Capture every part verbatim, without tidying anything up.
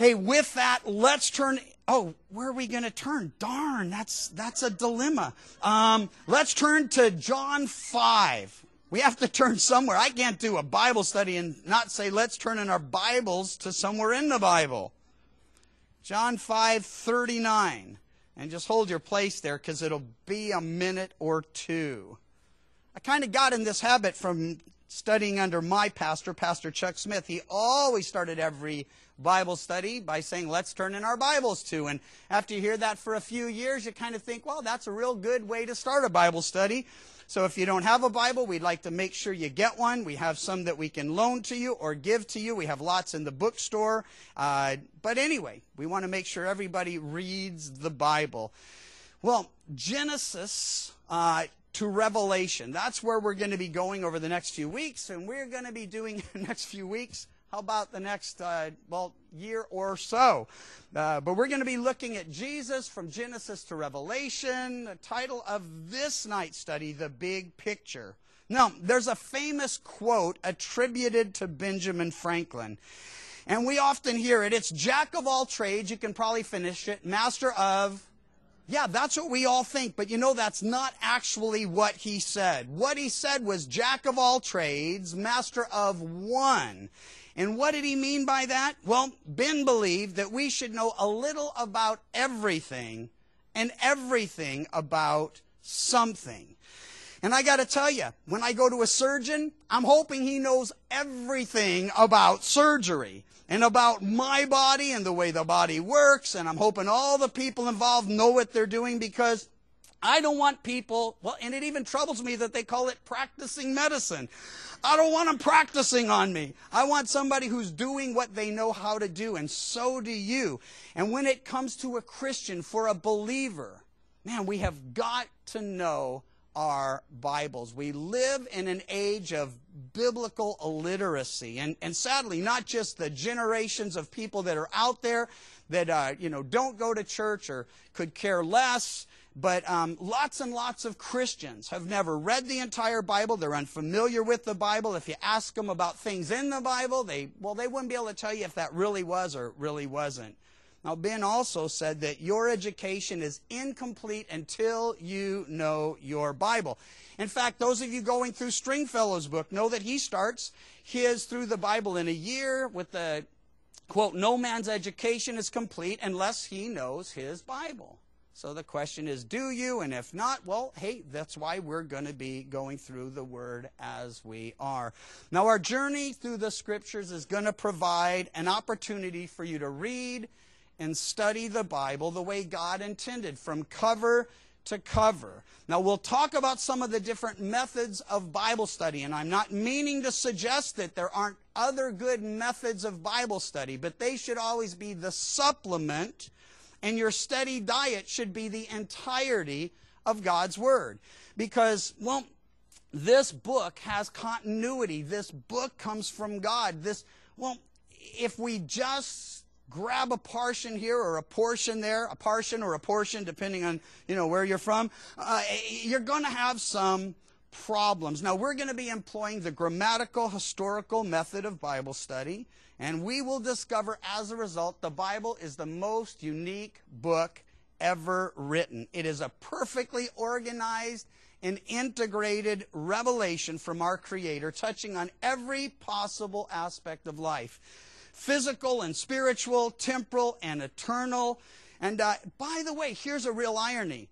Hey, with that, let's turn. Oh, where are we going to turn? Darn, that's that's a dilemma. Um, let's turn to John five. We have to turn somewhere. I can't do a Bible study and not say let's turn in our Bibles to somewhere in the Bible. John five thirty-nine. And just hold your place there because it'll be a minute or two. I kind of got in this habit from studying under my pastor, Pastor Chuck Smith. He always started every Bible study by saying, let's turn in our Bibles to. And after you hear that for a few years, you kind of think, well, that's a real good way to start a Bible study. So if you don't have a Bible, we'd like to make sure you get one. We have some that we can loan to you or give to you. We have lots in the bookstore. Uh, but anyway, we want to make sure everybody reads the Bible. Well, Genesis uh, to Revelation. That's where we're going to be going over the next few weeks. And we're going to be doing the next few weeks. How about the next, uh, well, year or so? Uh, but we're going to be looking at Jesus from Genesis to Revelation. The title of this night's study, The Big Picture. Now, there's a famous quote attributed to Benjamin Franklin. And we often hear it. It's jack of all trades. You can probably finish it. Master of... Yeah, that's what we all think. But you know, that's not actually what he said. What he said was jack of all trades, master of one. And what did he mean by that? Well, Ben believed that we should know a little about everything and everything about something. And I got to tell you, when I go to a surgeon, I'm hoping he knows everything about surgery and about my body and the way the body works. And I'm hoping all the people involved know what they're doing, because I don't want people, well, and it even troubles me that they call it practicing medicine. I don't want them practicing on me. I want somebody who's doing what they know how to do, and so do you. And when it comes to a Christian, for a believer, man, we have got to know our Bibles. We live in an age of biblical illiteracy, and, and sadly, not just the generations of people that are out there that uh, you know don't go to church or could care less, but um, lots and lots of Christians have never read the entire Bible. They're unfamiliar with the Bible. If you ask them about things in the Bible, they well, they wouldn't be able to tell you if that really was or really wasn't. Now, Ben also said that your education is incomplete until you know your Bible. In fact, those of you going through Stringfellow's book know that he starts his through the Bible in a year with the, quote, no man's education is complete unless he knows his Bible. So the question is, do you? And if not, well, hey, that's why we're going to be going through the Word as we are. Now, our journey through the Scriptures is going to provide an opportunity for you to read and study the Bible the way God intended, from cover to cover. Now, we'll talk about some of the different methods of Bible study, and I'm not meaning to suggest that there aren't other good methods of Bible study, but they should always be the supplement, and your study diet should be the entirety of God's Word. Because, well, this book has continuity. This book comes from God. This, well, if we just grab a portion here or a portion there, a portion or a portion, depending on, you know, where you're from, uh, you're going to have some problems. Now, we're going to be employing the grammatical, historical method of Bible study, and we will discover as a result the Bible is the most unique book ever written. It is a perfectly organized and integrated revelation from our Creator, touching on every possible aspect of life. Physical and spiritual, temporal and eternal. And uh, by the way, here's a real irony.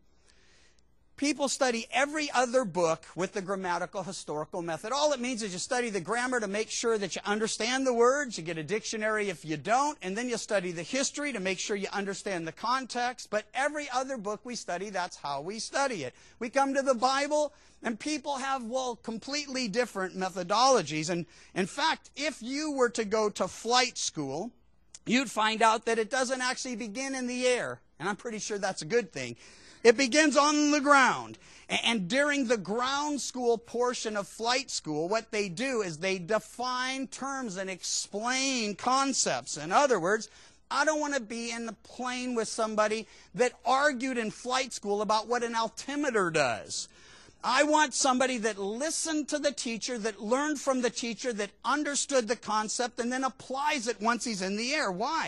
People study every other book with the grammatical historical method. All it means is you study the grammar to make sure that you understand the words. You get a dictionary if you don't. And then you study the history to make sure you understand the context. But every other book we study, that's how we study it. We come to the Bible, and people have, well, completely different methodologies. And in fact, if you were to go to flight school, you'd find out that it doesn't actually begin in the air. And I'm pretty sure that's a good thing. It begins on the ground. And during the ground school portion of flight school, what they do is they define terms and explain concepts. In other words, I don't want to be in the plane with somebody that argued in flight school about what an altimeter does. I want somebody that listened to the teacher, that learned from the teacher, that understood the concept, and then applies it once he's in the air. Why?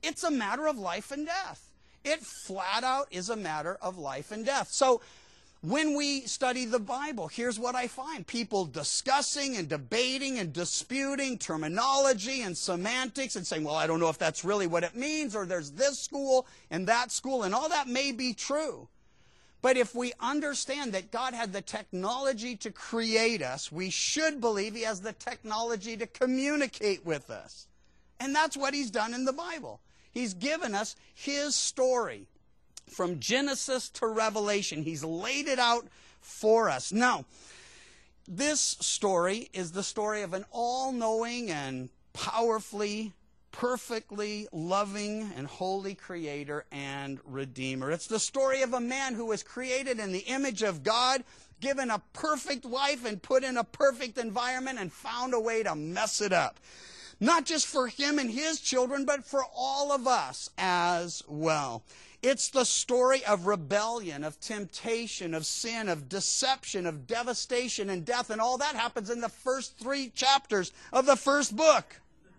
It's a matter of life and death. It flat out is a matter of life and death. So when we study the Bible, here's what I find. People discussing and debating and disputing terminology and semantics and saying, well, I don't know if that's really what it means, or there's this school and that school, and all that may be true. But if we understand that God had the technology to create us, we should believe He has the technology to communicate with us. And that's what He's done in the Bible. He's given us His story. From Genesis to Revelation, He's laid it out for us. Now, this story is the story of an all-knowing and powerfully, perfectly loving and holy Creator and Redeemer. It's the story of a man who was created in the image of God, given a perfect life and put in a perfect environment and found a way to mess it up. Not just for him and his children, but for all of us as well. It's the story of rebellion, of temptation, of sin, of deception, of devastation and death, and all that happens in the first three chapters of the first book.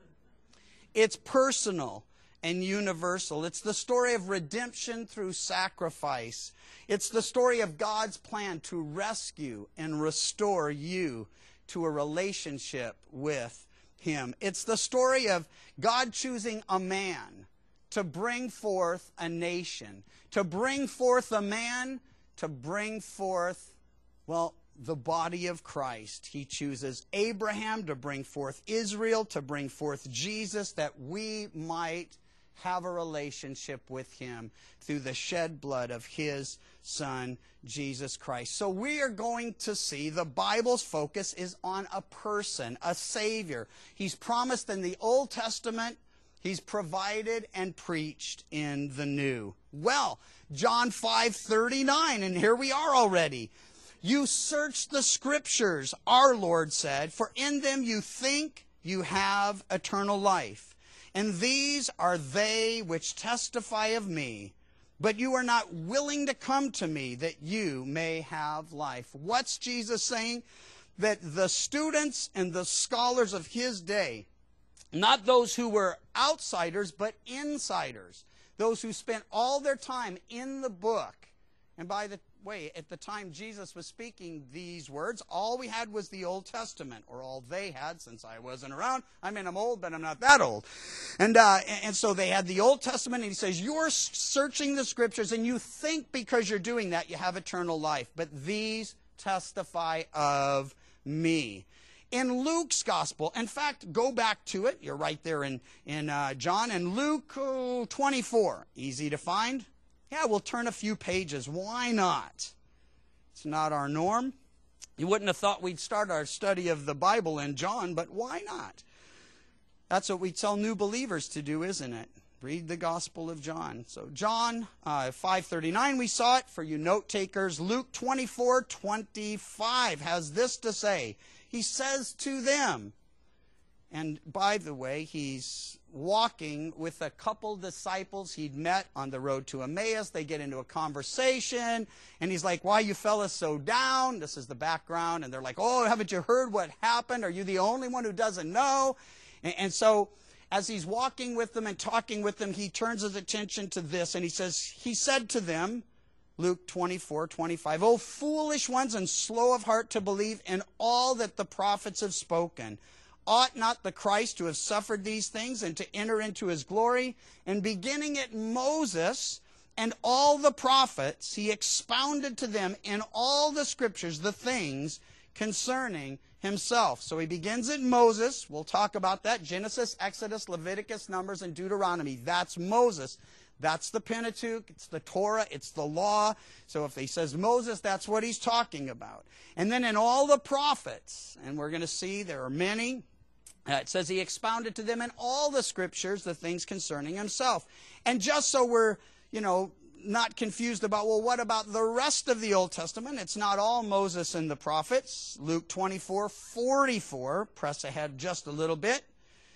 It's personal and universal. It's the story of redemption through sacrifice. It's the story of God's plan to rescue and restore you to a relationship with Him. It's the story of God choosing a man to bring forth a nation, to bring forth a man, to bring forth, well, the body of Christ. He chooses Abraham to bring forth Israel, to bring forth Jesus, that we might have a relationship with Him through the shed blood of His Son, Jesus Christ. So we are going to see the Bible's focus is on a person, a Savior. He's promised in the Old Testament. He's provided and preached in the New. Well, John five thirty-nine, and here we are already. You search the Scriptures, our Lord said, for in them you think you have eternal life. And these are they which testify of me. But you are not willing to come to me that you may have life. What's Jesus saying? That the students and the scholars of His day, not those who were outsiders, but insiders. Those who spent all their time in the book. And by the way, at the time Jesus was speaking these words, all we had was the Old Testament, or all they had, since I wasn't around. I mean, I'm old, but I'm not that old. And uh, and so they had the Old Testament, and He says, you're searching the Scriptures, and you think because you're doing that you have eternal life. But these testify of me. In Luke's gospel, in fact, go back to it. You're right there in, in uh, John. And Luke oh, twenty-four, easy to find. Yeah, we'll turn a few pages. Why not? It's not our norm. You wouldn't have thought we'd start our study of the Bible in John, but why not? That's what we tell new believers to do, isn't it? Read the Gospel of John. So John uh, five thirty-nine, we saw it for you note takers. Luke twenty-four twenty-five has this to say. He says to them, and by the way, he's walking with a couple disciples he'd met on the road to Emmaus. They get into a conversation, and he's like, why are you fellas so down? This is the background. And they're like, oh, haven't you heard what happened? Are you the only one who doesn't know? And, and so as he's walking with them and talking with them, he turns his attention to this, and he says, he said to them, Luke twenty-four twenty-five, O foolish ones and slow of heart to believe in all that the prophets have spoken. Ought not the Christ to have suffered these things and to enter into His glory? And beginning at Moses and all the prophets, He expounded to them in all the Scriptures the things concerning Himself. So He begins at Moses. We'll talk about that. Genesis, Exodus, Leviticus, Numbers, and Deuteronomy. That's Moses. That's the Pentateuch, it's the Torah, it's the law. So if he says Moses, that's what he's talking about. And then in all the prophets, and we're going to see there are many, uh, it says he expounded to them in all the Scriptures the things concerning Himself. And just so we're, you know, not confused about, well, what about the rest of the Old Testament? It's not all Moses and the prophets. Luke twenty-four forty-four, press ahead just a little bit.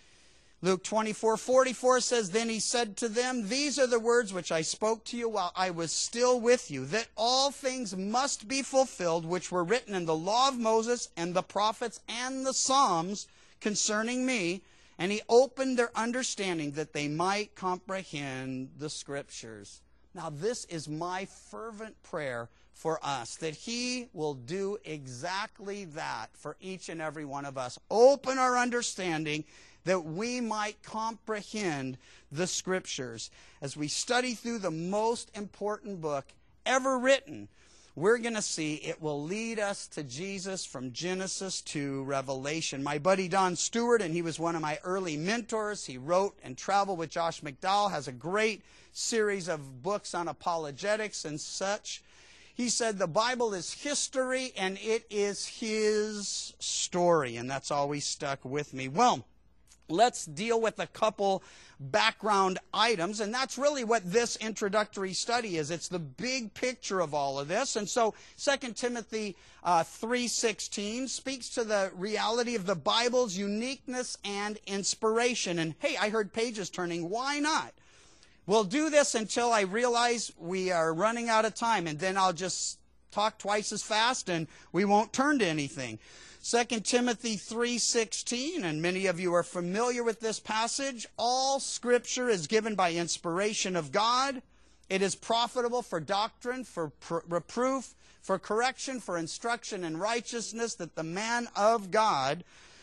Luke twenty-four forty-four says, Then He said to them, These are the words which I spoke to you while I was still with you, that all things must be fulfilled which were written in the law of Moses and the prophets and the Psalms concerning me. And he opened their understanding that they might comprehend the Scriptures. Now, this is my fervent prayer for us, that he will do exactly that for each and every one of us. Open our understanding that we might comprehend the Scriptures. As we study through the most important book ever written, we're going to see it will lead us to Jesus from Genesis to Revelation. My buddy Don Stewart, and he was one of my early mentors, he wrote and traveled with Josh McDowell, has a great series of books on apologetics and such. He said the Bible is history and it is his story, and that's always stuck with me. Well, let's deal with a couple background items, and that's really what this introductory study is. It's the big picture of all of this. And so Second Timothy uh, three sixteen speaks to the reality of the Bible's uniqueness and inspiration. And hey, I heard pages turning. Why not? We'll do this until I realize we are running out of time, and then I'll just talk twice as fast and we won't turn to anything. Second Timothy three sixteen, and many of you are familiar with this passage. All Scripture is given by inspiration of God. It is profitable for doctrine, for pr- reproof, for correction, for instruction in righteousness, that the man of God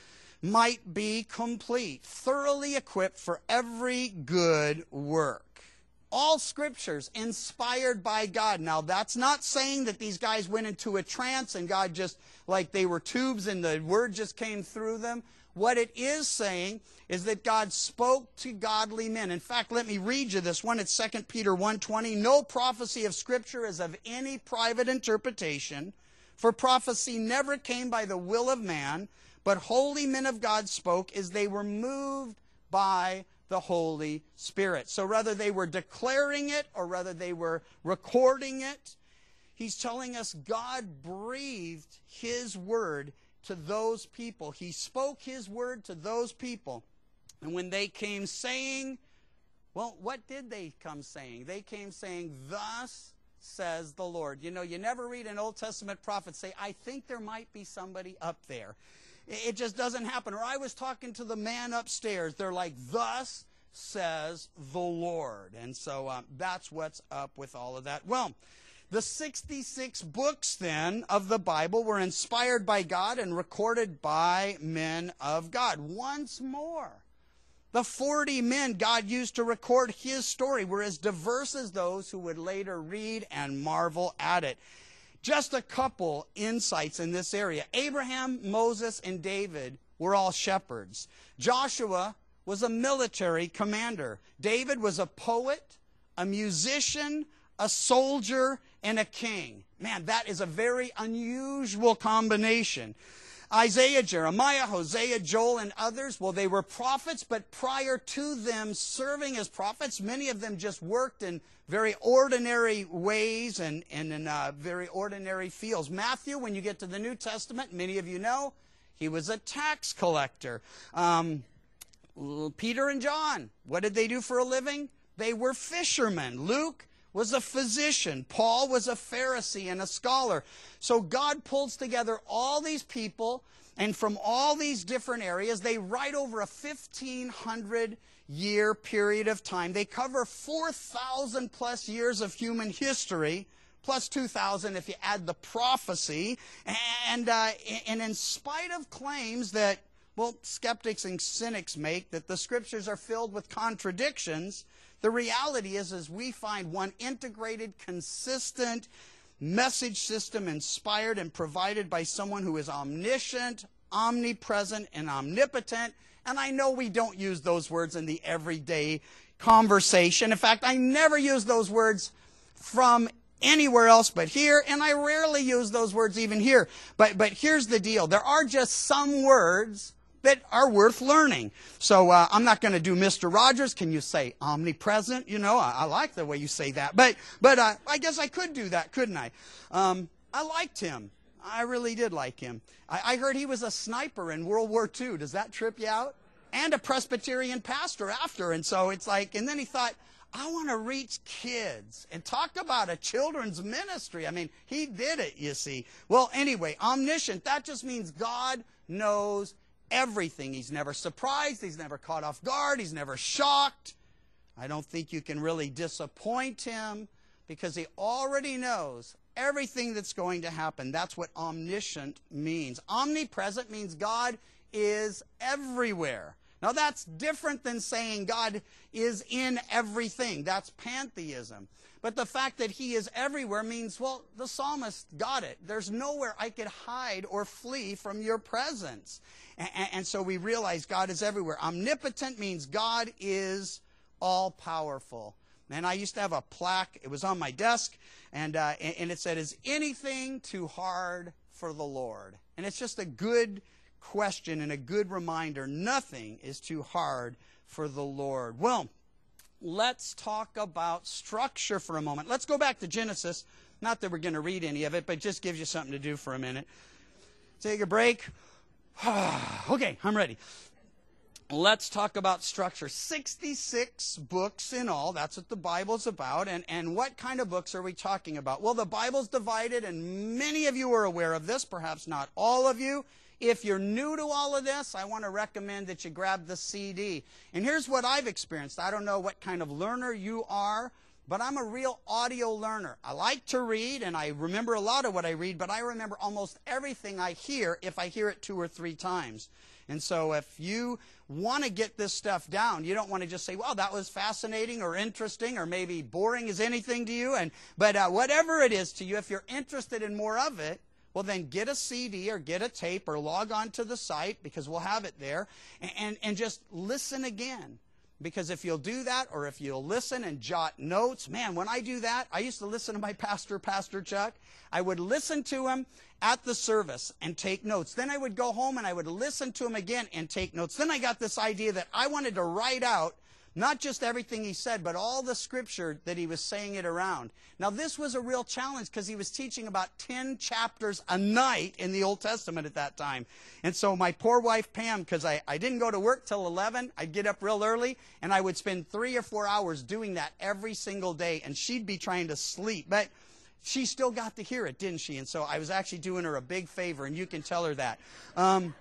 might be complete, thoroughly equipped for every good work. All Scriptures inspired by God. Now, that's not saying that these guys went into a trance and God just, like they were tubes and the word just came through them. What it is saying is that God spoke to godly men. In fact, let me read you this one. It's Second Peter one twenty. No prophecy of Scripture is of any private interpretation, for prophecy never came by the will of man, but holy men of God spoke as they were moved by the Holy Spirit. So whether they were declaring it or whether they were recording it, he's telling us God breathed his word to those people. He spoke his word to those people. And when they came saying, well, what did they come saying? They came saying, thus says the Lord. You know, you never read an Old Testament prophet say, I think there might be somebody up there. It just doesn't happen. Or I was talking to the man upstairs. They're like, thus says the Lord. And so um, that's what's up with all of that. Well, the sixty-six books then of the Bible were inspired by God and recorded by men of God. Once more, the forty men God used to record his story were as diverse as those who would later read and marvel at it. Just a couple insights in this area. Abraham, Moses, and David were all shepherds. Joshua was a military commander. David was a poet, a musician, a soldier, and a king. Man, that is a very unusual combination. Isaiah, Jeremiah, Hosea, Joel, and others, well, they were prophets, but prior to them serving as prophets, many of them just worked in very ordinary ways and, and in uh, very ordinary fields. Matthew, when you get to the New Testament, many of you know, he was a tax collector. Um, Peter and John, what did they do for a living? They were fishermen. Luke was a physician. Paul was a Pharisee and a scholar. So God pulls together all these people, and from all these different areas, they write over a fifteen hundred year period of time. They cover four thousand plus years of human history, plus two thousand if you add the prophecy. And, uh, and in spite of claims that, well, skeptics and cynics make, that the Scriptures are filled with contradictions, the reality is, is we find one integrated, consistent message system inspired and provided by someone who is omniscient, omnipresent, and omnipotent. And I know we don't use those words in the everyday conversation. In fact, I never use those words from anywhere else but here, and I rarely use those words even here. But, but here's the deal. There are just some words that are worth learning. So uh, I'm not going to do Mister Rogers. Can you say omnipresent? You know, I, I like the way you say that. But but uh, I guess I could do that, couldn't I? Um, I liked him. I really did like him. I, I heard he was a sniper in World War Two. Does that trip you out? And a Presbyterian pastor after. And so it's like, and then he thought, I want to reach kids and talk about a children's ministry. I mean, he did it, you see. Well, anyway, omniscient, that just means God knows everything. He's never surprised. He's never caught off guard. He's never shocked. I don't think you can really disappoint him because he already knows everything that's going to happen. That's what omniscient means. Omnipresent means God is everywhere. Now that's different than saying God is in everything. That's pantheism. But the fact that he is everywhere means, well, the psalmist got it. There's nowhere I could hide or flee from your presence. And, and so we realize God is everywhere. Omnipotent means God is all-powerful. And I used to have a plaque. It was on my desk, and, uh, and it said, is anything too hard for the Lord? And it's just a good question and a good reminder. Nothing is too hard for the Lord. Well, let's talk about structure for a moment. Let's go back to Genesis. Not that we're going to read any of it, but it just gives you something to do for a minute. Take a break. Okay, I'm ready. Let's talk about structure. sixty-six books in all. That's what the Bible's about. And, and what kind of books are we talking about? Well, the Bible's divided, and many of you are aware of this, perhaps not all of you. If you're new to all of this, I want to recommend that you grab the C D. And here's what I've experienced. I don't know what kind of learner you are, but I'm a real audio learner. I like to read, and I remember a lot of what I read, but I remember almost everything I hear if I hear it two or three times. And so if you want to get this stuff down, you don't want to just say, well, that was fascinating or interesting or maybe boring as anything to you. And But uh, whatever it is to you, if you're interested in more of it, well, then get a C D or get a tape or log on to the site because we'll have it there and, and, and just listen again. Because if you'll do that or if you'll listen and jot notes, man, when I do that, I used to listen to my pastor, Pastor Chuck. I would listen to him at the service and take notes. Then I would go home and I would listen to him again and take notes. Then I got this idea that I wanted to write out not just everything he said, but all the scripture that he was saying it around. Now, this was a real challenge because he was teaching about ten chapters a night in the Old Testament at that time. And so my poor wife, Pam, because I, I didn't go to work till eleven, I'd get up real early, and I would spend three or four hours doing that every single day, and she'd be trying to sleep. But she still got to hear it, didn't she? And so I was actually doing her a big favor, and you can tell her that. Um,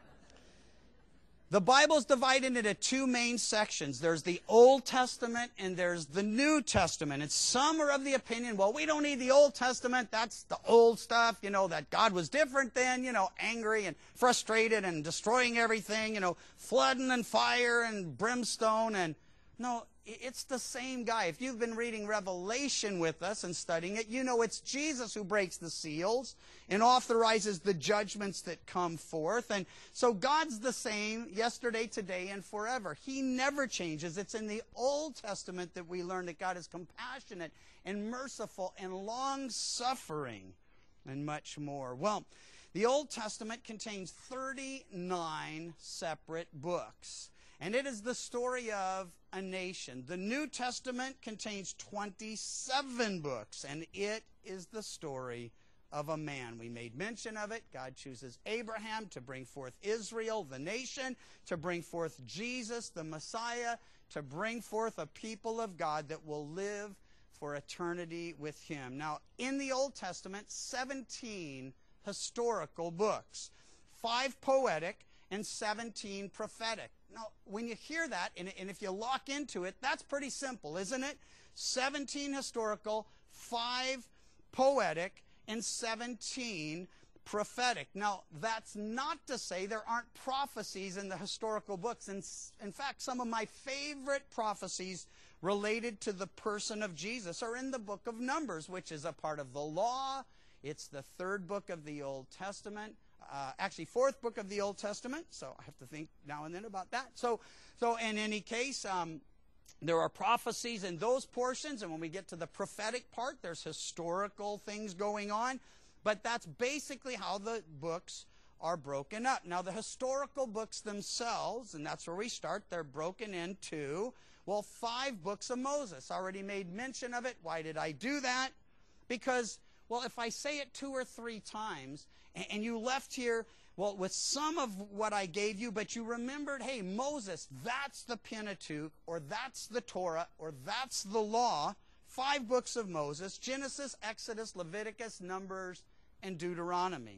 The Bible's divided into two main sections. There's the Old Testament and there's the New Testament. And some are of the opinion, well, we don't need the Old Testament. That's the old stuff, you know, that God was different then, you know, angry and frustrated and destroying everything, you know, flooding and fire and brimstone. And no, it's the same guy. If you've been reading Revelation with us and studying it, you know it's Jesus who breaks the seals and authorizes the judgments that come forth. And so God's the same yesterday, today, and forever. He never changes. It's in the Old Testament that we learn that God is compassionate and merciful and long-suffering and much more. Well, the Old Testament contains thirty-nine separate books. And it is the story of a nation. The New Testament contains twenty-seven books, and it is the story of a man. We made mention of it. God chooses Abraham to bring forth Israel, the nation, to bring forth Jesus, the Messiah, to bring forth a people of God that will live for eternity with him. Now, in the Old Testament, seventeen historical books, five poetic and seventeen prophetic. Now, when you hear that, and, and if you lock into it, that's pretty simple, isn't it? seventeen historical, five poetic, and seventeen prophetic. Now, that's not to say there aren't prophecies in the historical books. And in fact, some of my favorite prophecies related to the person of Jesus are in the book of Numbers, which is a part of the law. It's the third book of the Old Testament. Uh, actually, fourth book of the Old Testament, so I have to think now and then about that. So, so in any case, um, there are prophecies in those portions, and when we get to the prophetic part, there's historical things going on, but that's basically how the books are broken up. Now, the historical books themselves, and that's where we start, they're broken into, well, five books of Moses. I already made mention of it. Why did I do that? Because, well, if I say it two or three times, and you left here, well, with some of what I gave you, but you remembered, hey, Moses, that's the Pentateuch, or that's the Torah, or that's the law. Five books of Moses, Genesis, Exodus, Leviticus, Numbers, and Deuteronomy.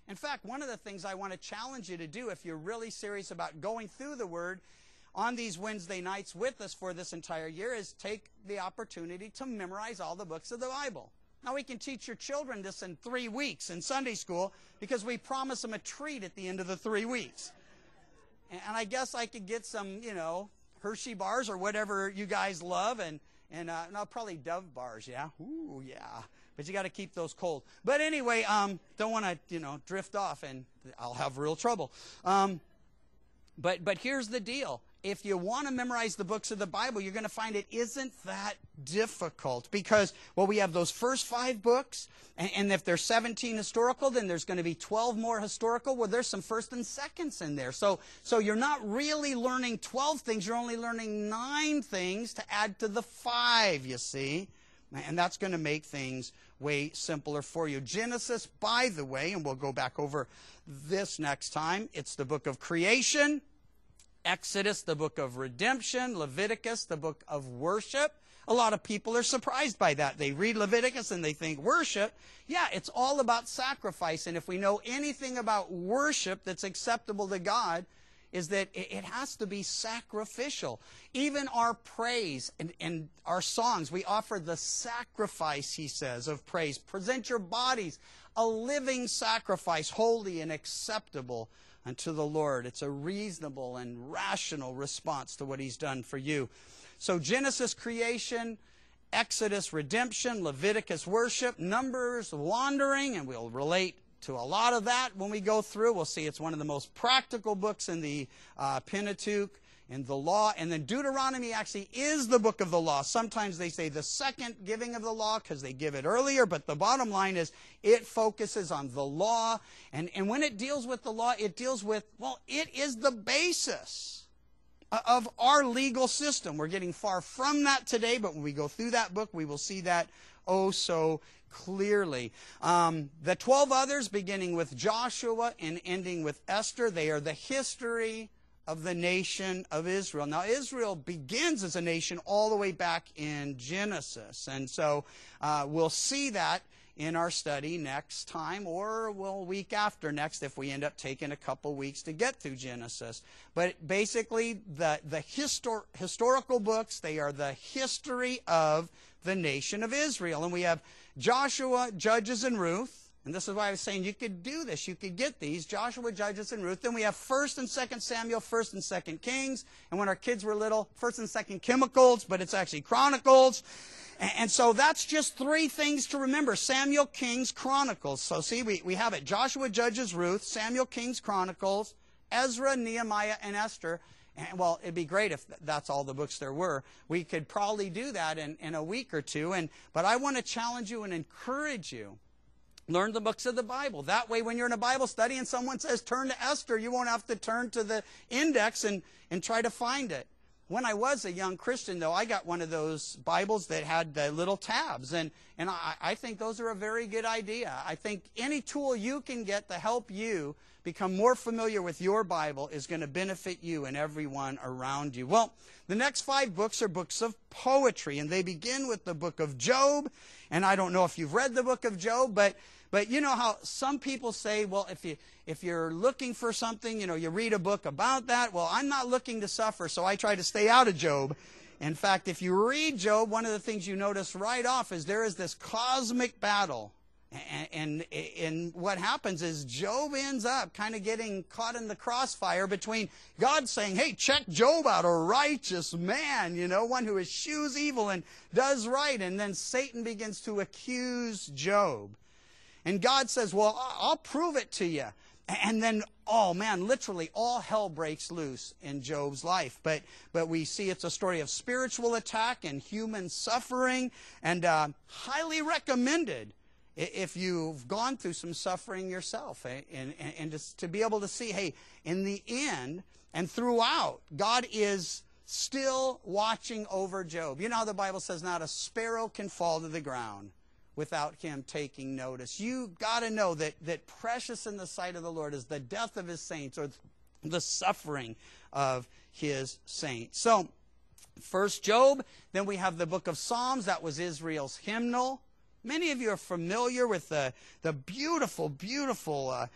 In fact, one of the things I want to challenge you to do if you're really serious about going through the Word on these Wednesday nights with us for this entire year is take the opportunity to memorize all the books of the Bible. Now, we can teach your children this in three weeks in Sunday school because we promise them a treat at the end of the three weeks. And I guess I could get some, you know, Hershey bars or whatever you guys love, and, and uh, no, probably Dove bars, yeah? Ooh, yeah. But you got to keep those cold. But anyway, um, don't want to, you know, drift off, and I'll have real trouble. Um, but but here's the deal. If you want to memorize the books of the Bible, you're going to find it isn't that difficult because, well, we have those first five books, and, and if there's seventeen historical, then there's going to be twelve more historical. Well, there's some first and seconds in there. So, so you're not really learning twelve things. You're only learning nine things to add to the five, you see. And that's going to make things way simpler for you. Genesis, by the way, and we'll go back over this next time, it's the book of creation. Exodus, the book of redemption. Leviticus, the book of worship. A lot of people are surprised by that. They read Leviticus and they think worship. Yeah, it's all about sacrifice. And if we know anything about worship that's acceptable to God, is that it has to be sacrificial. Even our praise and, and our songs, we offer the sacrifice, he says, of praise. Present your bodies a living sacrifice, holy and acceptable unto the Lord. It's a reasonable and rational response to what he's done for you. So Genesis, creation, Exodus, redemption, Leviticus, worship, Numbers, wandering, and we'll relate to a lot of that when we go through. We'll see it's one of the most practical books in the uh, Pentateuch, in the law. And then Deuteronomy actually is the book of the law. Sometimes they say the second giving of the law because they give it earlier, but the bottom line is it focuses on the law. And, and when it deals with the law, it deals with, well, it is the basis of our legal system. We're getting far from that today, but when we go through that book, we will see that oh so clearly. Um, the twelve others, beginning with Joshua and ending with Esther, they are the history of the nation of Israel. Now, Israel begins as a nation all the way back in Genesis. And so uh, we'll see that in our study next time, or we'll week after next if we end up taking a couple weeks to get through Genesis. But basically, the, the histor- historical books, they are the history of the nation of Israel. And we have Joshua, Judges, and Ruth. And this is why I was saying you could do this. You could get these, Joshua, Judges, and Ruth. Then we have First and Second Samuel, First and Second Kings. And when our kids were little, First and Second Chemicals, but it's actually Chronicles. And, and so that's just three things to remember. Samuel, Kings, Chronicles. So see, we, we have it. Joshua, Judges, Ruth, Samuel, Kings, Chronicles, Ezra, Nehemiah, and Esther. And, well, it'd be great if that's all the books there were. We could probably do that in, in a week or two. And but I want to challenge you and encourage you. Learn the books of the Bible. That way, when you're in a Bible study and someone says, turn to Esther, you won't have to turn to the index and, and try to find it. When I was a young Christian, though, I got one of those Bibles that had the little tabs. And, and I, I think those are a very good idea. I think any tool you can get to help you become more familiar with your Bible is going to benefit you and everyone around you. Well, the next five books are books of poetry, and they begin with the book of Job. And I don't know if you've read the book of Job, but But you know how some people say, well, if, you, if you're looking for something, you know, you read a book about that. Well, I'm not looking to suffer, so I try to stay out of Job. In fact, if you read Job, one of the things you notice right off is there is this cosmic battle. And, and, and what happens is Job ends up kind of getting caught in the crossfire between God saying, hey, check Job out, a righteous man, you know, one who eschews evil and does right. And then Satan begins to accuse Job. And God says, well, I'll prove it to you. And then, oh man, literally all hell breaks loose in Job's life. But but we see it's a story of spiritual attack and human suffering, and uh, highly recommended if you've gone through some suffering yourself. Eh? And, and, and just to be able to see, hey, in the end and throughout, God is still watching over Job. You know how the Bible says not a sparrow can fall to the ground without him taking notice. You got to know that, that precious in the sight of the Lord is the death of his saints, or the suffering of his saints. So, first Job, then we have the book of Psalms. That was Israel's hymnal. Many of you are familiar with the, the beautiful, beautiful uh,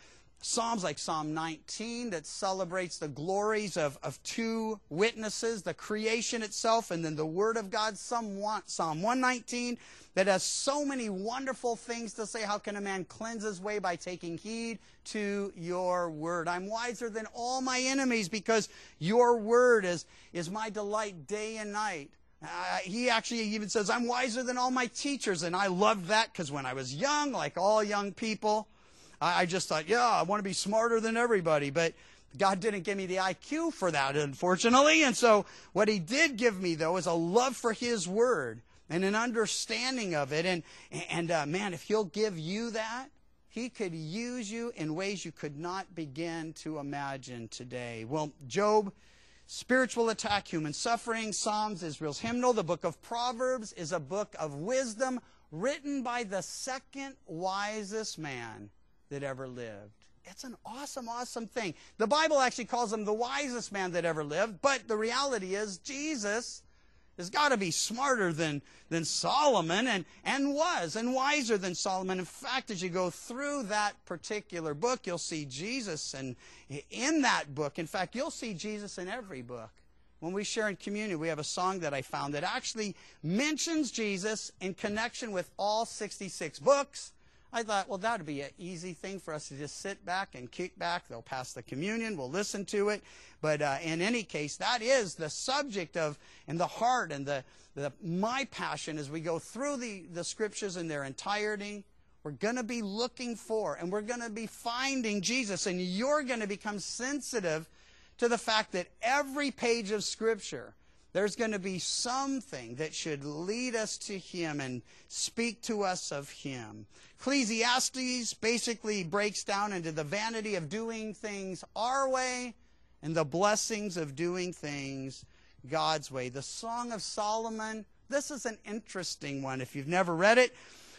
Psalms like Psalm nineteen that celebrates the glories of, of two witnesses, the creation itself, and then the Word of God. Psalm one nineteen that has so many wonderful things to say. How can a man cleanse his way? By taking heed to your word. I'm wiser than all my enemies because your word is, is my delight day and night. Uh, he actually even says, I'm wiser than all my teachers. And I loved that because when I was young, like all young people, I just thought, yeah, I want to be smarter than everybody. But God didn't give me the I Q for that, unfortunately. And so what he did give me, though, is a love for his word and an understanding of it. And, and uh, man, if he'll give you that, he could use you in ways you could not begin to imagine today. Well, Job, spiritual attack, human suffering. Psalms, Israel's hymnal. The book of Proverbs is a book of wisdom written by the second wisest man that ever lived. It's an awesome, awesome thing. The Bible actually calls him the wisest man that ever lived, but the reality is Jesus has got to be smarter than, than Solomon, and, and was, and wiser than Solomon. In fact, as you go through that particular book, you'll see Jesus and in that book. In fact, you'll see Jesus in every book. When we share in communion, we have a song that I found that actually mentions Jesus in connection with all sixty-six books. I thought, well, that would be an easy thing for us to just sit back and kick back. They'll pass the communion. We'll listen to it. But uh, in any case, that is the subject of, and the heart, and the, the my passion as we go through the, the scriptures in their entirety. We're going to be looking for, and we're going to be finding Jesus. And you're going to become sensitive to the fact that every page of Scripture, there's going to be something that should lead us to him and speak to us of him. Ecclesiastes basically breaks down into the vanity of doing things our way and the blessings of doing things God's way. The Song of Solomon, this is an interesting one if you've never read it.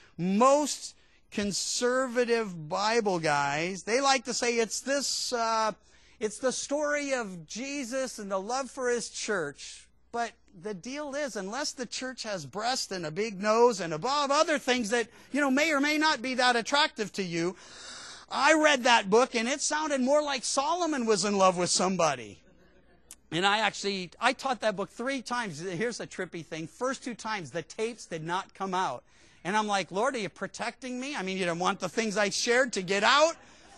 Most conservative Bible guys, they like to say it's this, uh, it's the story of Jesus and the love for his church. But the deal is, unless the church has breasts and a big nose and above other things that, you know, may or may not be that attractive to you, I read that book and it sounded more like Solomon was in love with somebody. And I actually, I taught that book three times. Here's a trippy thing. First two times, the tapes did not come out. And I'm like, Lord, are you protecting me? I mean, you don't want the things I shared to get out?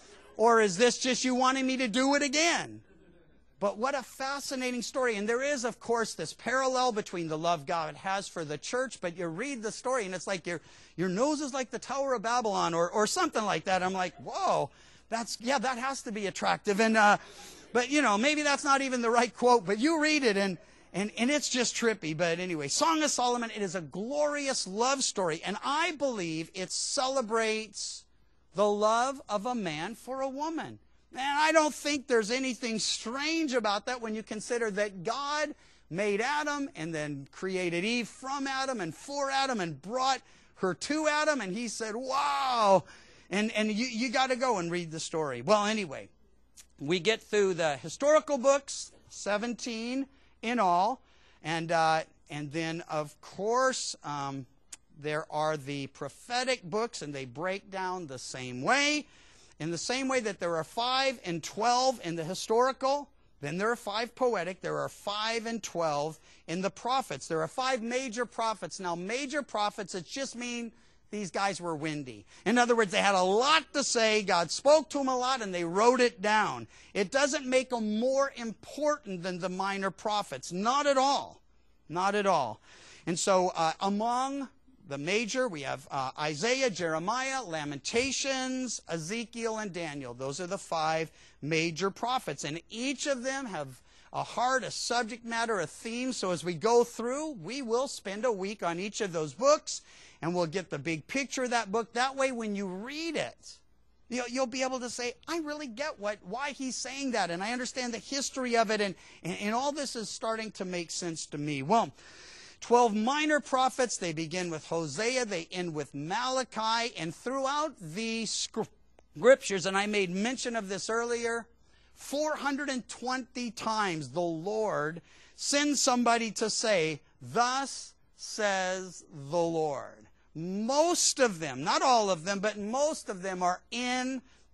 Or is this just you wanting me to do it again? But what a fascinating story. And there is, of course, this parallel between the love God has for the church, but you read the story and it's like your, your nose is like the Tower of Babylon or, or something like that. I'm like, whoa, that's, yeah, that has to be attractive. And, uh, but you know, maybe that's not even the right quote, but you read it and, and, and it's just trippy. But anyway, Song of Solomon, it is a glorious love story. And I believe it celebrates the love of a man for a woman. And I don't think there's anything strange about that when you consider that God made Adam and then created Eve from Adam and for Adam and brought her to Adam. And he said, wow. And, and you, you got to go and read the story. Well, anyway, we get through the historical books, seventeen in all. And, uh, and then, of course, um, there are the prophetic books, and they break down the same way. In the same way that there are five and twelve in the historical, then there are five poetic, there are five and twelve in the prophets. There are five major prophets. Now, major prophets, it just means these guys were windy. In other words, they had a lot to say. God spoke to them a lot, and they wrote it down. It doesn't make them more important than the minor prophets. Not at all. Not at all. And so, uh, among the major, we have uh, Isaiah, Jeremiah, Lamentations, Ezekiel, and Daniel. Those are the five major prophets. And each of them have a heart, a subject matter, a theme. So as we go through, we will spend a week on each of those books, and we'll get the big picture of that book. That way, when you read it, you'll, you'll be able to say, I really get what why he's saying that, and I understand the history of it, and, and, and all this is starting to make sense to me. Well, twelve minor prophets, they begin with Hosea, they end with Malachi, and throughout the scriptures, and I made mention of this earlier, four hundred twenty times the Lord sends somebody to say, thus says the Lord. Most of them, not all of them, but most of them are in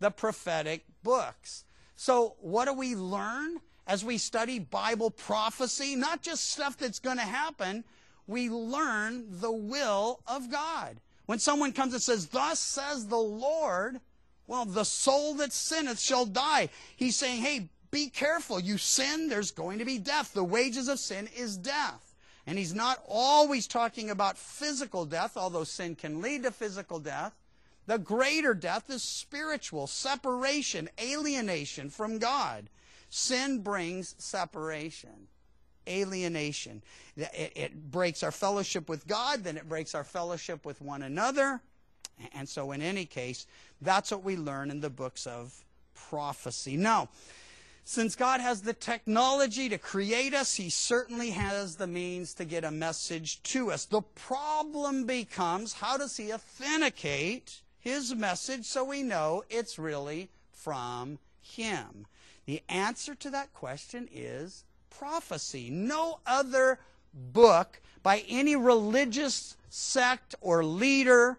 the prophetic books. So what do we learn as we study Bible prophecy? Not just stuff that's going to happen. We learn the will of God. When someone comes and says, thus says the Lord, well, the soul that sinneth shall die. He's saying, hey, be careful. You sin, there's going to be death. The wages of sin is death. And he's not always talking about physical death, although sin can lead to physical death. The greater death is spiritual, separation, alienation from God. Sin brings separation, alienation. It, it breaks our fellowship with God, then it breaks our fellowship with one another. And so in any case, that's what we learn in the books of prophecy. Now, since God has the technology to create us, he certainly has the means to get a message to us. The problem becomes, how does he authenticate his message so we know it's really from him? The answer to that question is prophecy. No other book by any religious sect or leader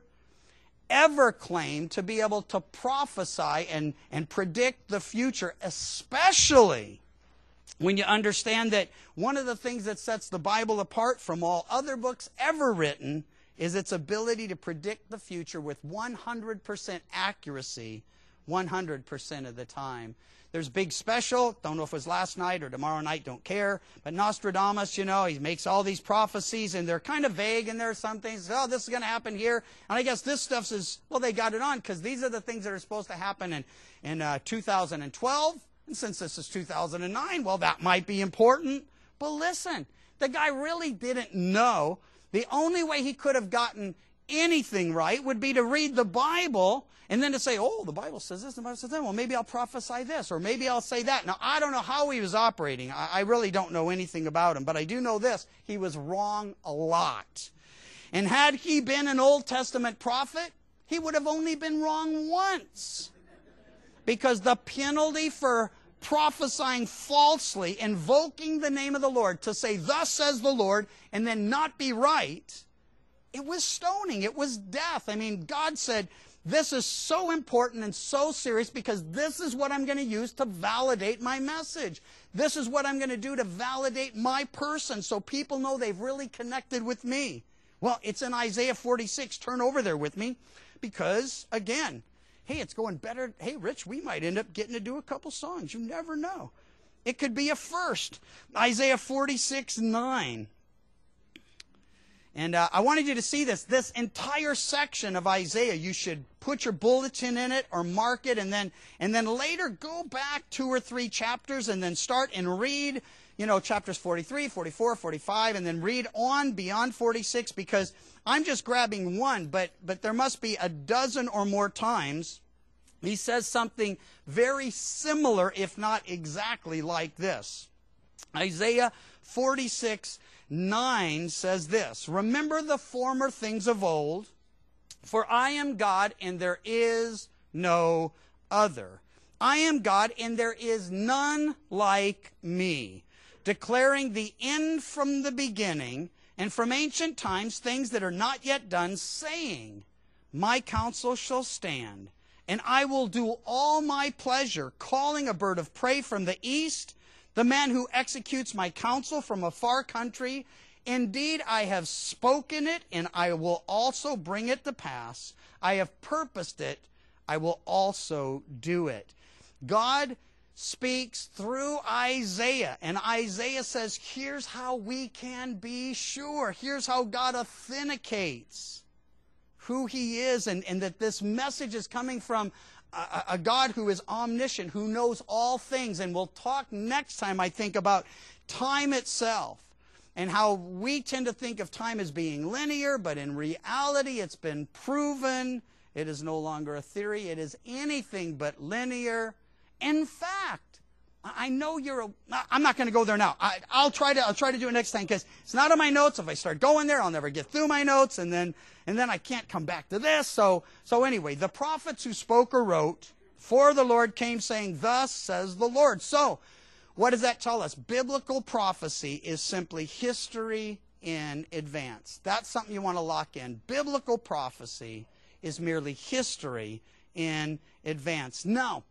ever claimed to be able to prophesy and, and predict the future, especially when you understand that one of the things that sets the Bible apart from all other books ever written is its ability to predict the future with one hundred percent accuracy one hundred percent of the time. There's Big Special, don't know if it was last night or tomorrow night, don't care, but Nostradamus, you know, he makes all these prophecies and they're kind of vague, and there are some things, oh, this is going to happen here, and I guess this stuff is, well, they got it on because these are the things that are supposed to happen in, in uh, two thousand twelve, and since this is two thousand nine, well, that might be important. But listen, the guy really didn't know. The only way he could have gotten anything right would be to read the Bible and then to say, oh, the Bible says this, the Bible says that. Well, maybe I'll prophesy this, or maybe I'll say that. Now, I don't know how he was operating. I, I really don't know anything about him, but I do know this. He was wrong a lot. And had he been an Old Testament prophet, he would have only been wrong once. Because the penalty for prophesying falsely, invoking the name of the Lord to say, thus says the Lord, and then not be right, it was stoning. It was death. I mean, God said, this is so important and so serious because this is what I'm going to use to validate my message. This is what I'm going to do to validate my person so people know they've really connected with me. Well, it's in Isaiah forty-six. Turn over there with me because, again, hey, it's going better. Hey, Rich, we might end up getting to do a couple songs. You never know. It could be a first. Isaiah forty-six nine. And uh, I wanted you to see this. This entire section of Isaiah, you should put your bulletin in it or mark it, and then and then later go back two or three chapters and then start and read, you know, chapters forty-three, forty-four, forty-five, and then read on beyond forty-six, because I'm just grabbing one, but but there must be a dozen or more times he says something very similar, if not exactly like this. Isaiah forty-six nine says this, remember the former things of old, for I am God and there is no other. I am God and there is none like me, declaring the end from the beginning and from ancient times things that are not yet done, saying, my counsel shall stand, and I will do all my pleasure, calling a bird of prey from the east, the man who executes my counsel from a far country. Indeed, I have spoken it, and I will also bring it to pass. I have purposed it, I will also do it. God speaks through Isaiah, and Isaiah says, here's how we can be sure. Here's how God authenticates who he is, and, and that this message is coming from a, a God who is omniscient, who knows all things. And we'll talk next time, I think, about time itself and how we tend to think of time as being linear, but in reality it's been proven it is no longer a theory. It is anything but linear. In fact, I know you're a, I'm not going to go there now. I, I'll try to, I'll try to do it next time, because it's not on my notes. If I start going there, I'll never get through my notes, and then, and then I can't come back to this. So, so anyway, the prophets who spoke or wrote for the Lord came saying, thus says the Lord. So, what does that tell us? Biblical prophecy is simply history in advance. That's something you want to lock in. Biblical prophecy is merely history in advance. Now,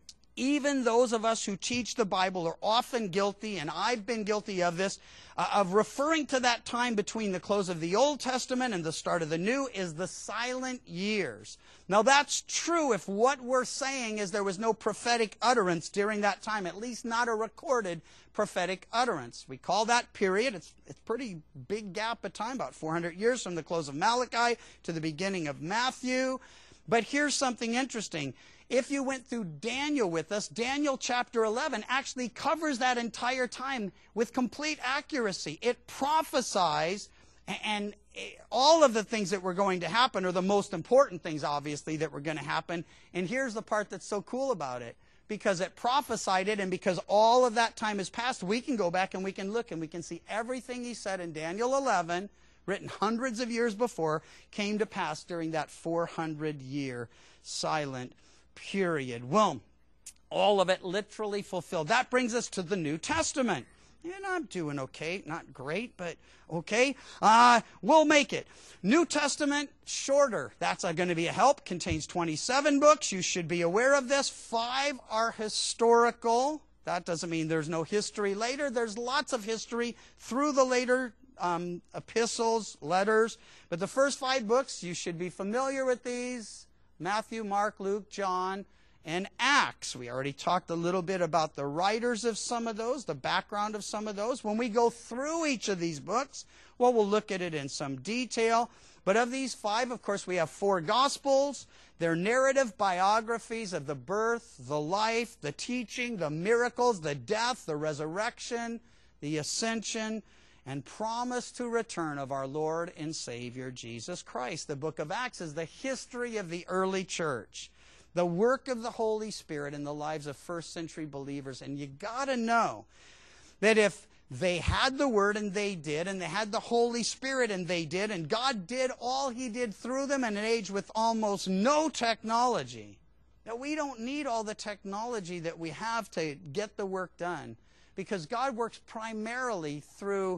even those of us who teach the Bible are often guilty, and I've been guilty of this, uh, of referring to that time between the close of the Old Testament and the start of the New as the silent years. Now that's true if what we're saying is there was no prophetic utterance during that time, at least not a recorded prophetic utterance. We call that period, it's it's a pretty big gap of time, about four hundred years from the close of Malachi to the beginning of Matthew. But here's something interesting. If you went through Daniel with us, Daniel chapter eleven actually covers that entire time with complete accuracy. It prophesies, and all of the things that were going to happen are the most important things, obviously, that were going to happen. And here's the part that's so cool about it. Because it prophesied it, and because all of that time has passed, we can go back and we can look and we can see everything he said in Daniel eleven, written hundreds of years before, came to pass during that four hundred year silent period. Well, all of it literally fulfilled. That brings us to the New Testament. And I'm doing okay. Not great, but okay. Uh, we'll make it. New Testament, shorter. That's uh, going to be a help. Contains twenty-seven books. You should be aware of this. Five are historical. That doesn't mean there's no history later. There's lots of history through the later um, epistles, letters. But the first five books, you should be familiar with these. Matthew, Mark, Luke, John, and Acts. We already talked a little bit about the writers of some of those, the background of some of those. When we go through each of these books, well, we'll look at it in some detail. But of these five, of course, we have four Gospels. They're narrative biographies of the birth, the life, the teaching, the miracles, the death, the resurrection, the ascension, and promise to return of our Lord and Savior, Jesus Christ. The book of Acts is the history of the early church, the work of the Holy Spirit in the lives of first century believers. And you got to know that if they had the Word and they did, and they had the Holy Spirit and they did, and God did all He did through them in an age with almost no technology. Now, we don't need all the technology that we have to get the work done, because God works primarily through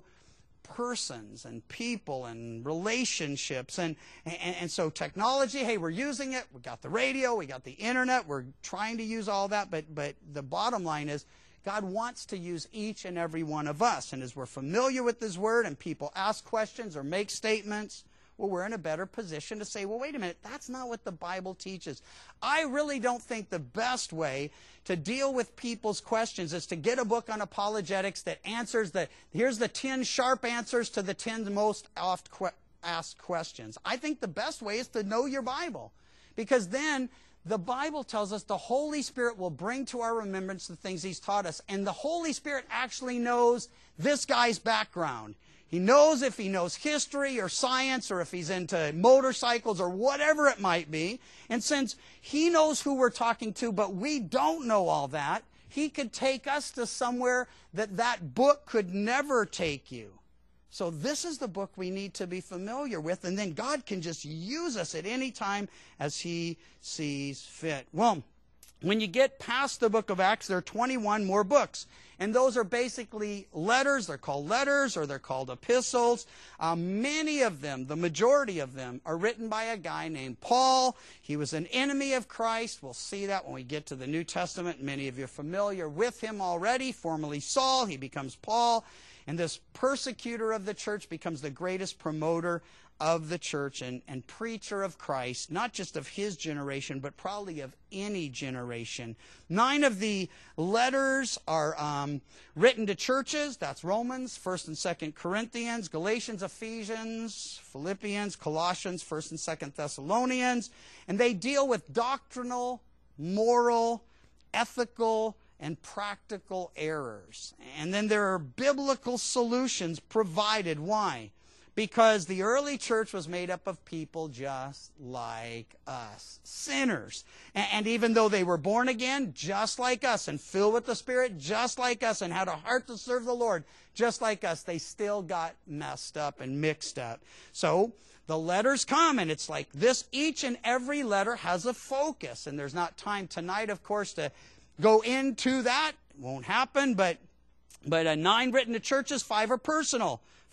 persons and people and relationships. And, and, and so technology, hey, we're using it. We got the radio, we got the internet, we're trying to use all that. But, but the bottom line is God wants to use each and every one of us. And as we're familiar with His Word and people ask questions or make statements, well, we're in a better position to say, well, wait a minute, that's not what the Bible teaches. I really don't think the best way to deal with people's questions is to get a book on apologetics that answers the, here's the ten sharp answers to the ten most oft que- asked questions. I think the best way is to know your Bible, because then the Bible tells us the Holy Spirit will bring to our remembrance the things He's taught us. And the Holy Spirit actually knows this guy's background. He knows if he knows history or science, or if he's into motorcycles or whatever it might be. And since He knows who we're talking to, but we don't know all that, He could take us to somewhere that that book could never take you. So this is the book we need to be familiar with, and then God can just use us at any time as He sees fit. Well, when you get past the book of Acts, there are twenty-one more books. And those are basically letters. They're called letters, or they're called epistles. Uh, many of them, the majority of them, are written by a guy named Paul. He was an enemy of Christ. We'll see that when we get to the New Testament. Many of you are familiar with him already. Formerly Saul, he becomes Paul. And this persecutor of the church becomes the greatest promoter of the church and, and preacher of Christ, not just of his generation, but probably of any generation. Nine of the letters are um, written to churches. That's Romans, First and Second Corinthians, Galatians, Ephesians, Philippians, Colossians, First and Second Thessalonians. And they deal with doctrinal, moral, ethical, and practical errors. And then there are biblical solutions provided. Why? Because the early church was made up of people just like us, sinners. And even though they were born again, just like us, and filled with the Spirit, just like us, and had a heart to serve the Lord, just like us, they still got messed up and mixed up. So the letters come, and it's like this. Each and every letter has a focus. And there's not time tonight, of course, to go into that. It won't happen, but, but uh, nine written to churches, five are personal.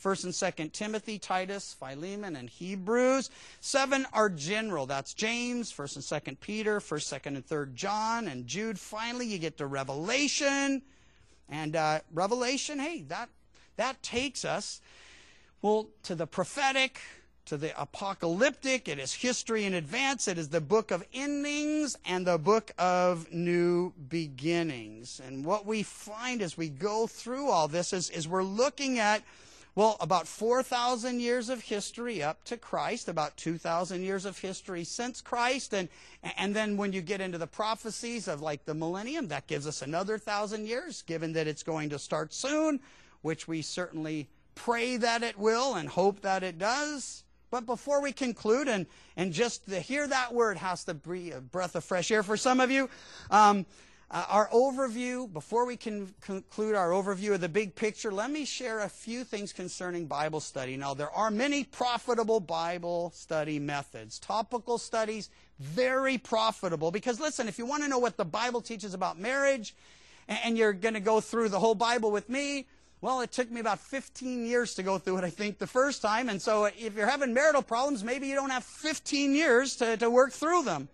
First and Second Timothy, Titus, Philemon, and Hebrews. Seven are general. That's James, First and Second Peter, First, Second, and Third John, and Jude. Finally, you get to Revelation. And uh, Revelation, hey, that that takes us, well, to the prophetic, to the apocalyptic. It is history in advance. It is the book of endings and the book of new beginnings. And what we find as we go through all this is, is we're looking at, well, about four thousand years of history up to Christ, about two thousand years of history since Christ, and and then when you get into the prophecies of like the millennium, that gives us another thousand years, given that it's going to start soon, which we certainly pray that it will and hope that it does. But before we conclude, and, and just to hear that word has to be a breath of fresh air for some of you, um, Uh, our overview, before we can conclude our overview of the big picture, let me share a few things concerning Bible study. Now, there are many profitable Bible study methods. Topical studies, very profitable. Because listen, if you want to know what the Bible teaches about marriage, and you're going to go through the whole Bible with me, well, it took me about fifteen years to go through it, I think, the first time. And so if you're having marital problems, maybe you don't have fifteen years to, to work through them.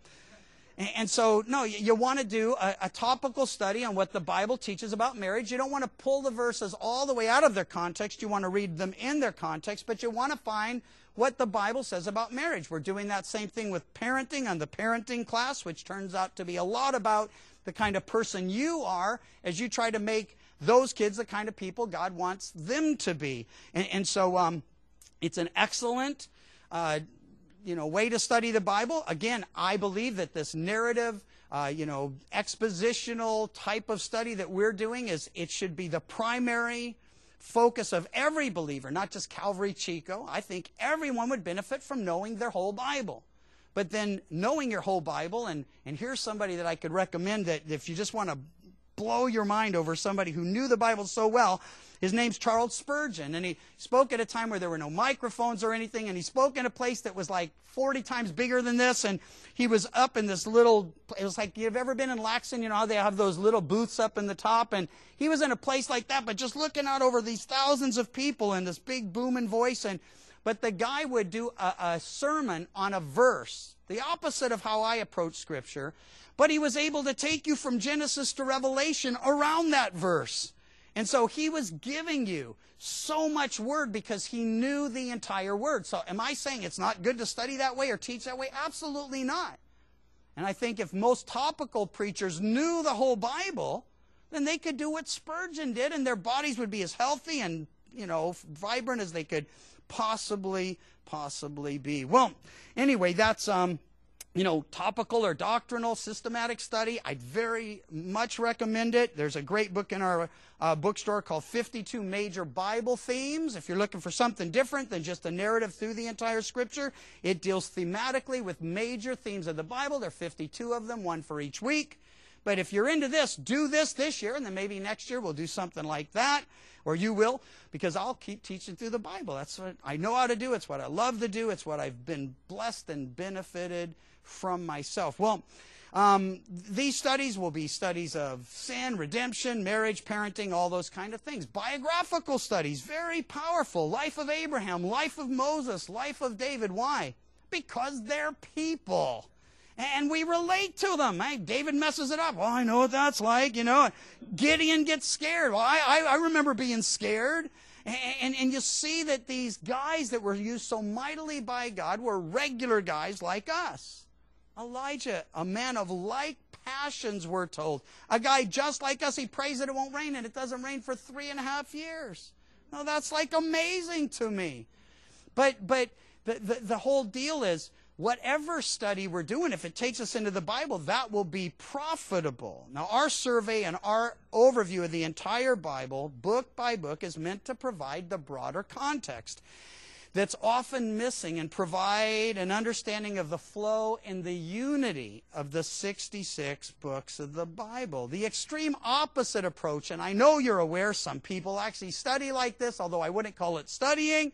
And so, no, you want to do a, a topical study on what the Bible teaches about marriage. You don't want to pull the verses all the way out of their context. You want to read them in their context, but you want to find what the Bible says about marriage. We're doing that same thing with parenting on the parenting class, which turns out to be a lot about the kind of person you are as you try to make those kids the kind of people God wants them to be. And, and so um, it's an excellent uh you know, way to study the Bible. Again, I believe that this narrative, uh, you know, expositional type of study that we're doing is, it should be the primary focus of every believer, not just Calvary Chico. I think everyone would benefit from knowing their whole Bible. But then knowing your whole Bible, and, and here's somebody that I could recommend that if you just want to blow your mind over somebody who knew the Bible so well. His name's Charles Spurgeon, and he spoke at a time where there were no microphones or anything, and he spoke in a place that was like forty times bigger than this, and he was up in this little, it was like, you've ever been in Laxton, you know how they have those little booths up in the top, and he was in a place like that, but just looking out over these thousands of people in this big booming voice, and but the guy would do a, a sermon on a verse, the opposite of how I approach Scripture, but he was able to take you from Genesis to Revelation around that verse. And so he was giving you so much word because he knew the entire word. So am I saying it's not good to study that way or teach that way? Absolutely not. And I think if most topical preachers knew the whole Bible, then they could do what Spurgeon did, and their bodies would be as healthy and, you know, vibrant as they could possibly, possibly be. Well, anyway, that's, um, you know, topical or doctrinal systematic study. I'd very much recommend it. There's a great book in our uh, bookstore called fifty-two Major Bible Themes. If you're looking for something different than just a narrative through the entire Scripture, it deals thematically with major themes of the Bible. There are fifty-two of them, one for each week. But if you're into this, do this this year, and then maybe next year we'll do something like that, or you will, because I'll keep teaching through the Bible. That's what I know how to do. It's what I love to do. It's what I've been blessed and benefited from myself. Well, um, these studies will be studies of sin, redemption, marriage, parenting, all those kind of things. Biographical studies, very powerful. Life of Abraham, life of Moses, life of David. Why? Because they're people. And we relate to them. Hey, David messes it up. Well, I know what that's like, you know. Gideon gets scared. Well, I, I, I remember being scared. And, and, and you see that these guys that were used so mightily by God were regular guys like us. Elijah, a man of like passions, we're told. A guy just like us, he prays that it won't rain, and it doesn't rain for three and a half years. Now, that's like amazing to me. But, but the, the, the whole deal is, whatever study we're doing, if it takes us into the Bible, that will be profitable. Now, our survey and our overview of the entire Bible, book by book, is meant to provide the broader context that's often missing and provide an understanding of the flow and the unity of the sixty-six books of the Bible. The extreme opposite approach, and I know you're aware some people actually study like this, although I wouldn't call it studying.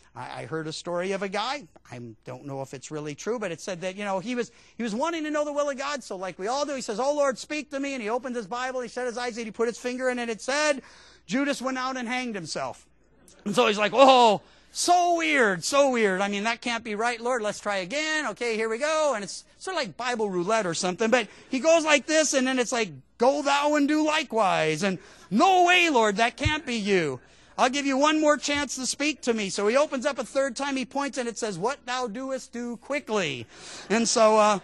I heard a story of a guy, I don't know if it's really true, but it said that, you know, he was he was wanting to know the will of God, so like we all do, he says, "Oh Lord, speak to me," and he opened his Bible, he shut his eyes, and he put his finger in it, and it said, Judas went out and hanged himself. And so he's like, oh, so weird, so weird. I mean, that can't be right, Lord. Let's try again. Okay, here we go. And it's sort of like Bible roulette or something. But he goes like this, and then it's like, go thou and do likewise. And no way, Lord, that can't be you. I'll give you one more chance to speak to me. So he opens up a third time. He points, and it says, what thou doest, do quickly. And so uh,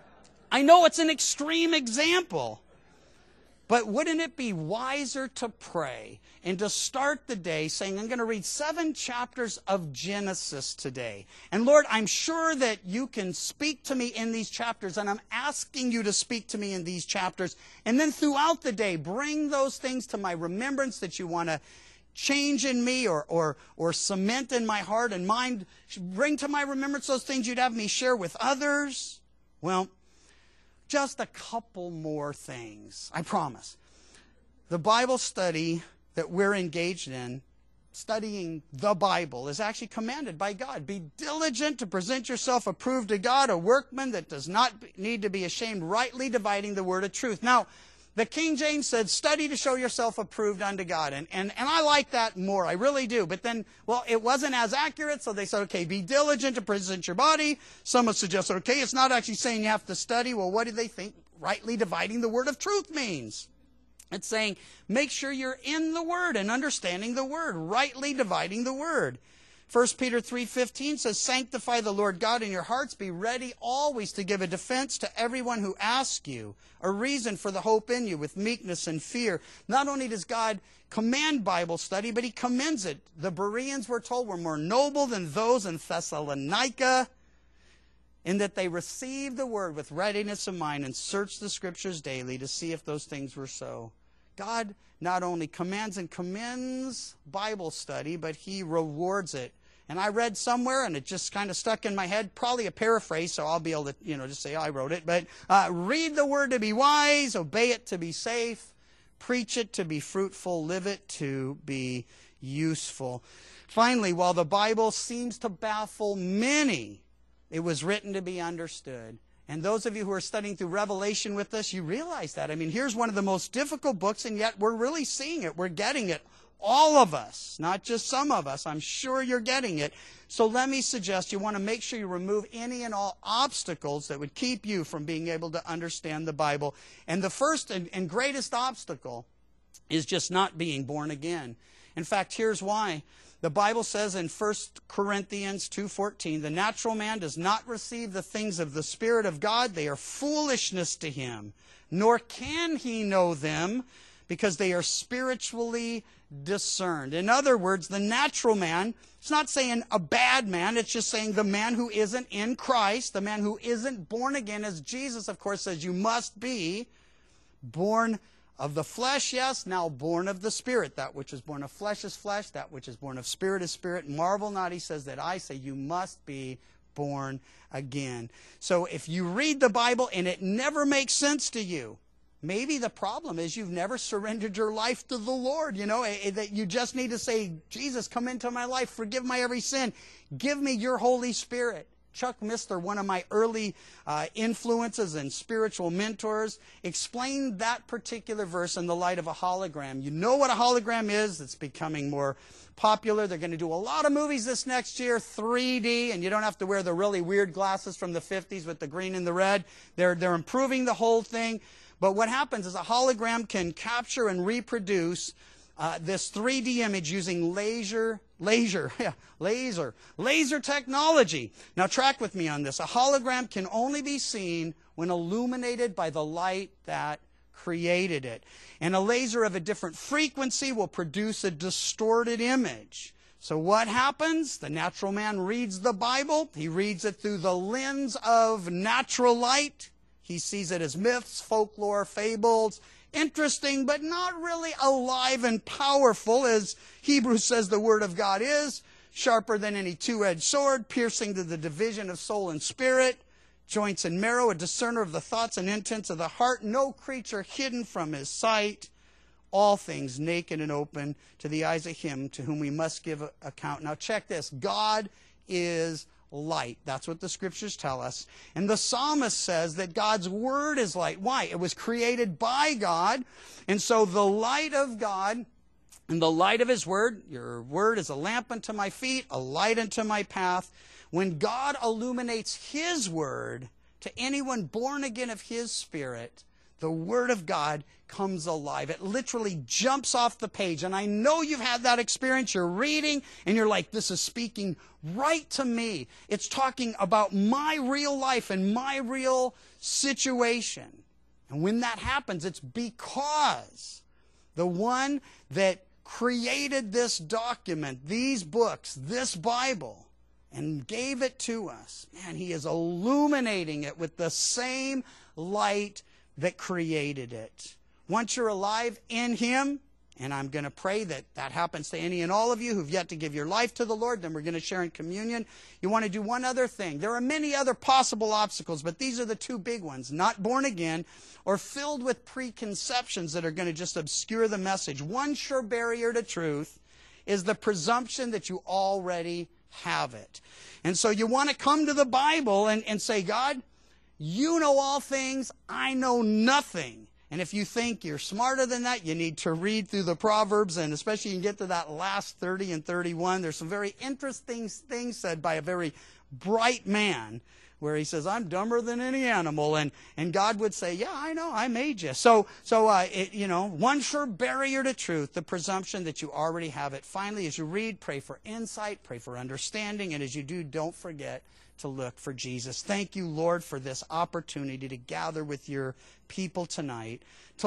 I know it's an extreme example. But wouldn't it be wiser to pray and to start the day saying, I'm going to read seven chapters of Genesis today. And Lord, I'm sure that you can speak to me in these chapters, and I'm asking you to speak to me in these chapters. And then throughout the day, bring those things to my remembrance that you want to change in me or, or, or cement in my heart and mind. Bring to my remembrance those things you'd have me share with others. Well, just a couple more things, I promise. The Bible study that we're engaged in, studying the Bible, is actually commanded by God. Be diligent to present yourself approved to God, a workman that does not need to be ashamed, rightly dividing the word of truth. Now, the King James said, study to show yourself approved unto God. And, and, and I like that more. I really do. But then, well, it wasn't as accurate. So they said, okay, be diligent to present your body. Some would suggest, okay, it's not actually saying you have to study. Well, what do they think rightly dividing the word of truth means? It's saying, make sure you're in the word and understanding the word, rightly dividing the word. First Peter three fifteen says, sanctify the Lord God in your hearts. Be ready always to give a defense to everyone who asks you a reason for the hope in you with meekness and fear. Not only does God command Bible study, but he commends it. The Bereans, we're told, were more noble than those in Thessalonica, in that they received the word with readiness of mind and searched the scriptures daily to see if those things were so. God not only commands and commends Bible study, but he rewards it. And I read somewhere, and it just kind of stuck in my head, probably a paraphrase, so I'll be able to, you know, just say I wrote it. But uh, read the word to be wise, obey it to be safe, preach it to be fruitful, live it to be useful. Finally, while the Bible seems to baffle many, it was written to be understood. And those of you who are studying through Revelation with us, you realize that. I mean, here's one of the most difficult books, and yet we're really seeing it. We're getting it. All of us, not just some of us. I'm sure you're getting it. So let me suggest you want to make sure you remove any and all obstacles that would keep you from being able to understand the Bible. And the first and, and greatest obstacle is just not being born again. In fact, here's why. The Bible says in First Corinthians two fourteen, the natural man does not receive the things of the Spirit of God. They are foolishness to him, nor can he know them, because they are spiritually discerned. In other words, the natural man, it's not saying a bad man, it's just saying the man who isn't in Christ, the man who isn't born again, as Jesus, of course, says you must be born of the flesh, yes, now born of the Spirit. That which is born of flesh is flesh, that which is born of spirit is spirit. Marvel not, he says, that I say you must be born again. So if you read the Bible and it never makes sense to you, maybe the problem is you've never surrendered your life to the Lord. You know, that you just need to say, Jesus, come into my life, forgive my every sin, give me your Holy Spirit. Chuck Missler, one of my early uh, influences and spiritual mentors, explained that particular verse in the light of a hologram. You know what a hologram is? It's becoming more popular. They're going to do a lot of movies this next year, three D, and you don't have to wear the really weird glasses from the fifties with the green and the red. They're, they're improving the whole thing. But what happens is a hologram can capture and reproduce uh, this three D image using laser, laser, yeah, laser, laser technology. Now track with me on this. A hologram can only be seen when illuminated by the light that created it. And a laser of a different frequency will produce a distorted image. So what happens? The natural man reads the Bible. He reads it through the lens of natural light. He sees it as myths, folklore, fables, interesting, but not really alive and powerful, as Hebrews says the Word of God is, sharper than any two-edged sword, piercing to the division of soul and spirit, joints and marrow, a discerner of the thoughts and intents of the heart, no creature hidden from his sight, all things naked and open to the eyes of him to whom we must give account. Now check this. God is light. That's what the scriptures tell us. And the psalmist says that God's word is light. Why? It was created by God. And so the light of God In the light of his word, your word is a lamp unto my feet, a light unto my path. When God illuminates his word to anyone born again of his Spirit, the word of God comes alive. It literally jumps off the page. And I know you've had that experience. You're reading and you're like, this is speaking right to me. It's talking about my real life and my real situation. And when that happens, it's because the one that created this document, these books, this Bible, and gave it to us, man, he is illuminating it with the same light that created it. Once you're alive in him, and I'm going to pray that that happens to any and all of you who've yet to give your life to the Lord, then we're going to share in communion. You want to do one other thing. There are many other possible obstacles, but these are the two big ones. Not born again or filled with preconceptions that are going to just obscure the message. One sure barrier to truth is the presumption that you already have it. And so you want to come to the Bible and, and say, God, you know all things, I know nothing. And if you think you're smarter than that, you need to read through the Proverbs, and especially you can get to that last thirty and thirty-one. There's some very interesting things said by a very bright man where he says, I'm dumber than any animal. And, and God would say, yeah, I know, I made you. So, so uh, it, you know, one sure barrier to truth, the presumption that you already have it. Finally, as you read, pray for insight, pray for understanding. And as you do, don't forget to look for Jesus. Thank you, Lord, for this opportunity to gather with your people tonight, to